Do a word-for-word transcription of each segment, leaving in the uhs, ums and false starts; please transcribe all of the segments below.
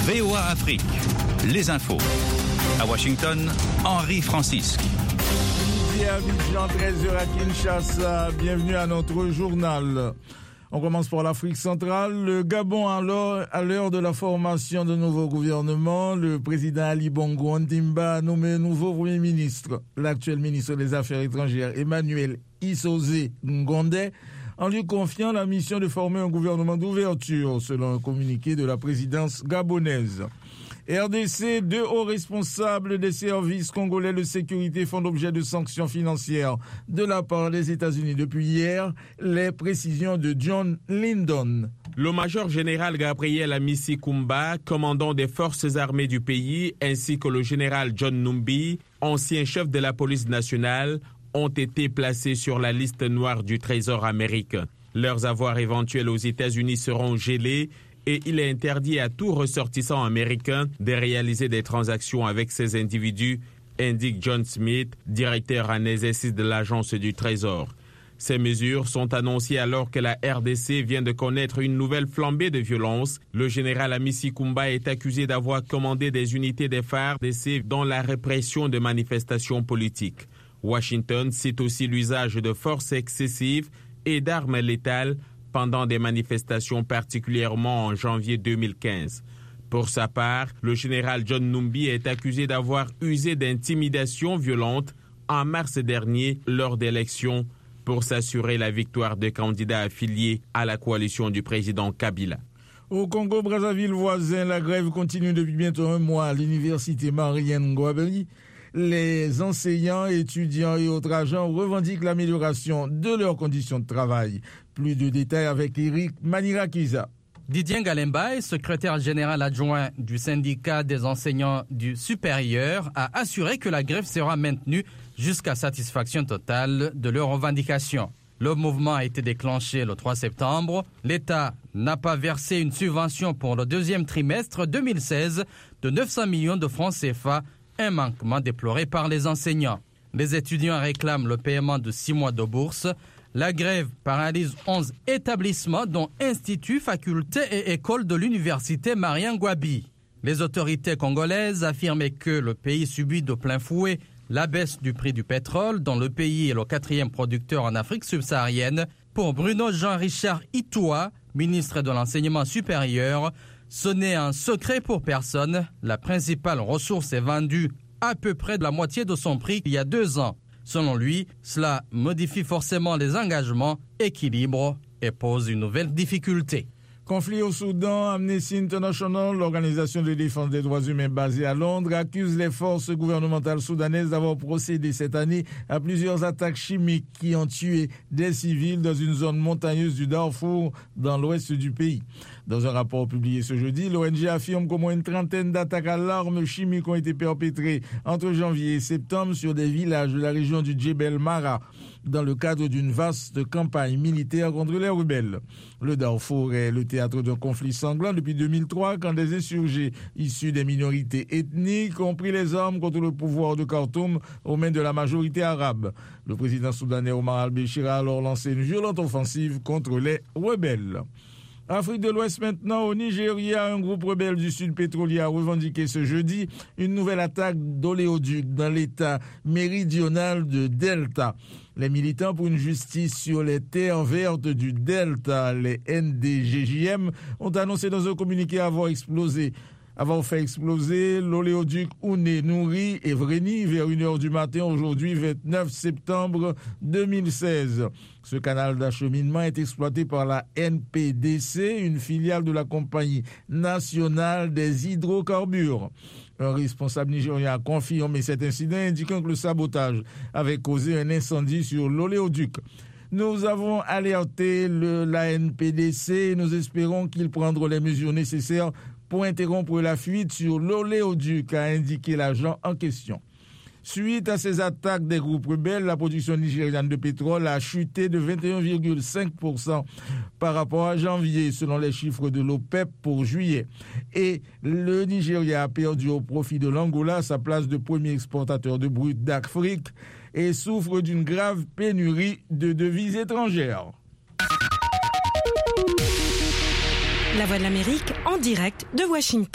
V O A Afrique, les infos. À Washington, Henri Francisque. Midi à Abidjan, treize heures à Kinshasa. Bienvenue à notre journal. On commence par l'Afrique centrale. Le Gabon, à l'heure de la formation de nouveau gouvernement, le président Ali Bongo Ondimba a nommé nouveau premier ministre, l'actuel ministre des Affaires étrangères Emmanuel Issoze Ngondé, en lui confiant la mission de former un gouvernement d'ouverture, selon un communiqué de la présidence gabonaise. R D C, deux hauts responsables des services congolais de sécurité font l'objet de sanctions financières de la part des États-Unis depuis hier. Les précisions de John Lyndon. Le major général Gabriel Amisi Kumba, commandant des forces armées du pays, ainsi que le général John Numbi, ancien chef de la police nationale, ont été placés sur la liste noire du Trésor américain. Leurs avoirs éventuels aux États-Unis seront gelés et il est interdit à tout ressortissant américain de réaliser des transactions avec ces individus, indique John Smith, directeur en exercice de l'agence du Trésor. Ces mesures sont annoncées alors que la R D C vient de connaître une nouvelle flambée de violence. Le général Amisi Kumba est accusé d'avoir commandé des unités des F A R D C dans la répression de manifestations politiques. Washington cite aussi l'usage de force excessive et d'armes létales pendant des manifestations, particulièrement en janvier deux mille quinze. Pour sa part, le général John Numbi est accusé d'avoir usé d'intimidation violente en mars dernier lors d'élections pour s'assurer la victoire de candidats affiliés à la coalition du président Kabila. Au Congo-Brazzaville voisin, la grève continue depuis bientôt un mois à l'université Marienne Ngouabeli. Les enseignants, étudiants et autres agents revendiquent l'amélioration de leurs conditions de travail. Plus de détails avec Eric Manirakiza. Didier Galemba, secrétaire général adjoint du syndicat des enseignants du supérieur, a assuré que la grève sera maintenue jusqu'à satisfaction totale de leurs revendications. Le mouvement a été déclenché le trois septembre. L'État n'a pas versé une subvention pour le deuxième trimestre deux mille seize de neuf cents millions de francs C F A, un manquement déploré par les enseignants. Les étudiants réclament le paiement de six mois de bourse. La grève paralyse onze établissements dont instituts, facultés et écoles de l'université Marienne Ngouabi. Les autorités congolaises affirmaient que le pays subit de plein fouet la baisse du prix du pétrole, dont le pays est le quatrième producteur en Afrique subsaharienne. Pour Bruno Jean-Richard Itoua, ministre de l'Enseignement supérieur, ce n'est un secret pour personne. La principale ressource est vendue à peu près de la moitié de son prix il y a deux ans. Selon lui, cela modifie forcément les engagements, équilibre et pose une nouvelle difficulté. Conflit au Soudan, Amnesty International, l'organisation de défense des droits humains basée à Londres, accuse les forces gouvernementales soudanaises d'avoir procédé cette année à plusieurs attaques chimiques qui ont tué des civils dans une zone montagneuse du Darfour, dans l'ouest du pays. Dans un rapport publié ce jeudi, l'O N G affirme qu'au moins une trentaine d'attaques à l'arme chimique ont été perpétrées entre janvier et septembre sur des villages de la région du Djebel Mara, dans le cadre d'une vaste campagne militaire contre les rebelles. Le Darfour est le théâtre d'un conflit sanglant depuis deux mille trois, quand des insurgés issus des minorités ethniques ont pris les armes contre le pouvoir de Khartoum aux mains de la majorité arabe. Le président soudanais Omar al-Béchir a alors lancé une violente offensive contre les rebelles. Afrique de l'Ouest maintenant, au Nigeria, un groupe rebelle du Sud pétrolier a revendiqué ce jeudi une nouvelle attaque d'oléoduc dans l'état méridional de Delta. Les militants pour une justice sur les terres vertes du Delta, les N D G J M, ont annoncé dans un communiqué avoir explosé avoir fait exploser l'oléoduc Ouné Nouri et Vreni vers une heure du matin aujourd'hui, vingt-neuf septembre deux mille seize. Ce canal d'acheminement est exploité par la N P D C, une filiale de la Compagnie nationale des hydrocarbures. Un responsable nigérien a confirmé cet incident, indiquant que le sabotage avait causé un incendie sur l'oléoduc. Nous avons alerté le, la N P D C et nous espérons qu'ils prendront les mesures nécessaires pour interrompre la fuite sur l'oléoduc, a indiqué l'agent en question. Suite à ces attaques des groupes rebelles, la production nigériane de pétrole a chuté de vingt et un virgule cinq pour cent par rapport à janvier, selon les chiffres de l'OPEP pour juillet. Et le Nigeria a perdu au profit de l'Angola sa place de premier exportateur de brut d'Afrique et souffre d'une grave pénurie de devises étrangères. La Voix de l'Amérique en direct de Washington.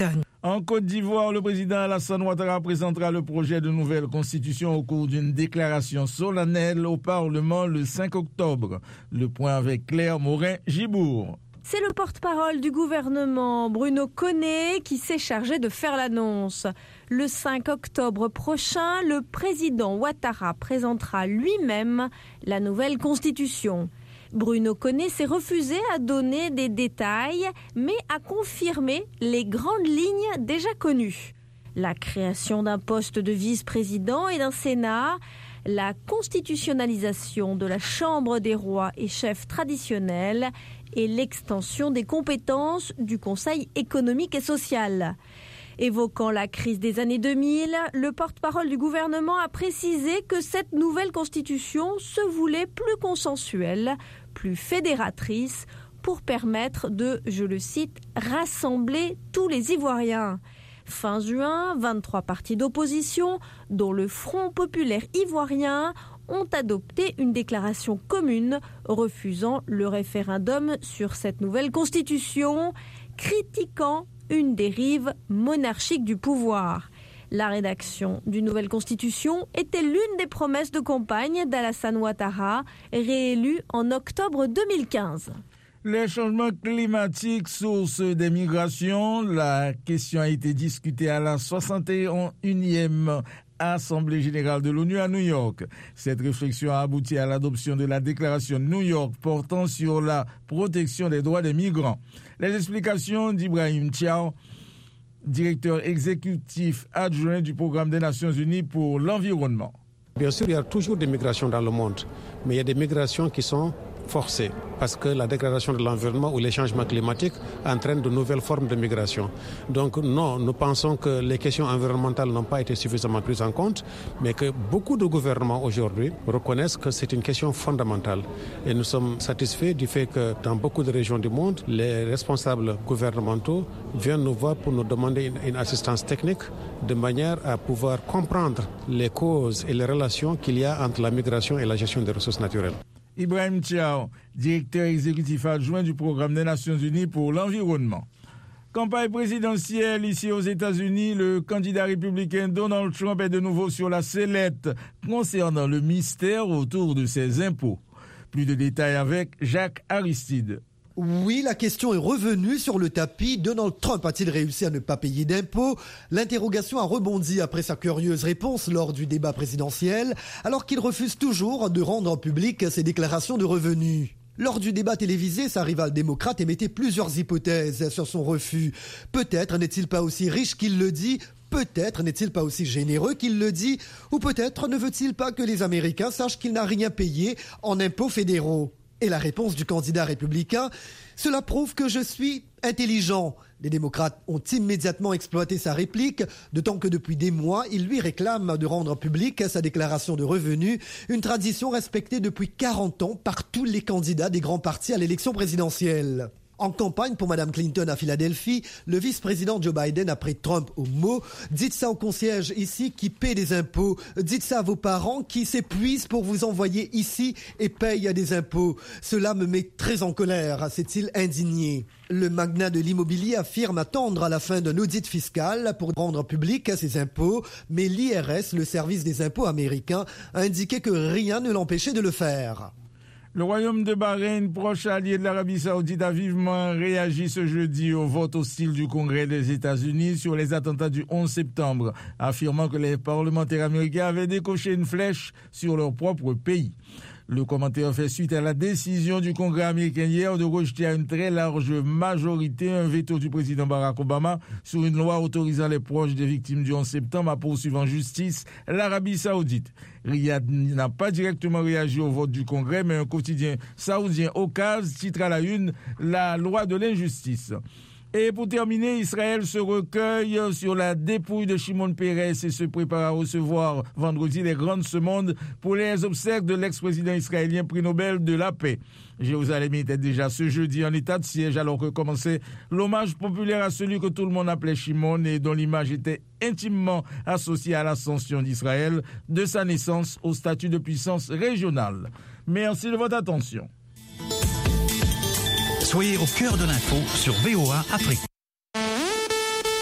En Côte d'Ivoire, le président Alassane Ouattara présentera le projet de nouvelle constitution au cours d'une déclaration solennelle au Parlement le cinq octobre. Le point avec Claire Morin-Gibourg. C'est le porte-parole du gouvernement, Bruno Koné, qui s'est chargé de faire l'annonce. Le cinq octobre prochain, le président Ouattara présentera lui-même la nouvelle constitution. Bruno Koné s'est refusé à donner des détails, mais à confirmer les grandes lignes déjà connues. La création d'un poste de vice-président et d'un Sénat, la constitutionnalisation de la Chambre des rois et chefs traditionnels et l'extension des compétences du Conseil économique et social. Évoquant la crise des années deux mille, le porte-parole du gouvernement a précisé que cette nouvelle constitution se voulait plus consensuelle, plus fédératrice, pour permettre de, je le cite, rassembler tous les Ivoiriens. Fin juin, vingt-trois partis d'opposition, dont le Front populaire ivoirien, ont adopté une déclaration commune refusant le référendum sur cette nouvelle constitution, critiquant une dérive monarchique du pouvoir. La rédaction d'une nouvelle constitution était l'une des promesses de campagne d'Alassane Ouattara, réélu en octobre deux mille quinze. Les changements climatiques, source des migrations, la question a été discutée à la soixante et unième Assemblée générale de l'ONU à New York. Cette réflexion a abouti à l'adoption de la déclaration de New York portant sur la protection des droits des migrants. Les explications d'Ibrahim Thiaw, directeur exécutif adjoint du programme des Nations Unies pour l'environnement. Bien sûr, il y a toujours des migrations dans le monde, mais il y a des migrations qui sont forcées parce que la dégradation de l'environnement ou les changements climatiques entraînent de nouvelles formes de migration. Donc non, nous pensons que les questions environnementales n'ont pas été suffisamment prises en compte, mais que beaucoup de gouvernements aujourd'hui reconnaissent que c'est une question fondamentale. Et nous sommes satisfaits du fait que dans beaucoup de régions du monde, les responsables gouvernementaux viennent nous voir pour nous demander une, une assistance technique de manière à pouvoir comprendre les causes et les relations qu'il y a entre la migration et la gestion des ressources naturelles. Ibrahim Thiaw, directeur exécutif adjoint du programme des Nations Unies pour l'environnement. Campagne présidentielle ici aux États-Unis, le candidat républicain Donald Trump est de nouveau sur la sellette concernant le mystère autour de ses impôts. Plus de détails avec Jacques Aristide. Oui, la question est revenue sur le tapis. Donald Trump a-t-il réussi à ne pas payer d'impôts? L'interrogation a rebondi après sa curieuse réponse lors du débat présidentiel, alors qu'il refuse toujours de rendre public ses déclarations de revenus. Lors du débat télévisé, sa rivale démocrate émettait plusieurs hypothèses sur son refus. Peut-être n'est-il pas aussi riche qu'il le dit, peut-être n'est-il pas aussi généreux qu'il le dit, ou peut-être ne veut-il pas que les Américains sachent qu'il n'a rien payé en impôts fédéraux. Et la réponse du candidat républicain, cela prouve que je suis intelligent. Les démocrates ont immédiatement exploité sa réplique, d'autant que depuis des mois, ils lui réclament de rendre publique sa déclaration de revenus, une tradition respectée depuis quarante ans par tous les candidats des grands partis à l'élection présidentielle. En campagne pour Mme Clinton à Philadelphie, le vice-président Joe Biden a pris Trump au mot. Dites ça aux concierges ici qui paient des impôts. Dites ça à vos parents qui s'épuisent pour vous envoyer ici et payent des impôts. Cela me met très en colère, s'est-il indigné. Le magnat de l'immobilier affirme attendre à la fin d'un audit fiscal pour rendre public ses impôts, mais l'I R S, le service des impôts américain, a indiqué que rien ne l'empêchait de le faire. Le royaume de Bahreïn, proche allié de l'Arabie saoudite, a vivement réagi ce jeudi au vote hostile du Congrès des États-Unis sur les attentats du onze septembre, affirmant que les parlementaires américains avaient décoché une flèche sur leur propre pays. Le commentaire fait suite à la décision du Congrès américain hier de rejeter à une très large majorité un veto du président Barack Obama sur une loi autorisant les proches des victimes du onze septembre à poursuivre en justice l'Arabie saoudite. Riyad n'a pas directement réagi au vote du Congrès, mais un quotidien saoudien Okaz titre à la une la loi de l'injustice. Et pour terminer, Israël se recueille sur la dépouille de Shimon Peres et se prépare à recevoir vendredi les grandes semondes pour les obsèques de l'ex-président israélien prix Nobel de la paix. Jérusalem était déjà ce jeudi en état de siège alors que commençait l'hommage populaire à celui que tout le monde appelait Shimon et dont l'image était intimement associée à l'ascension d'Israël de sa naissance au statut de puissance régionale. Merci de votre attention. Soyez au cœur de l'info sur V O A Afrique.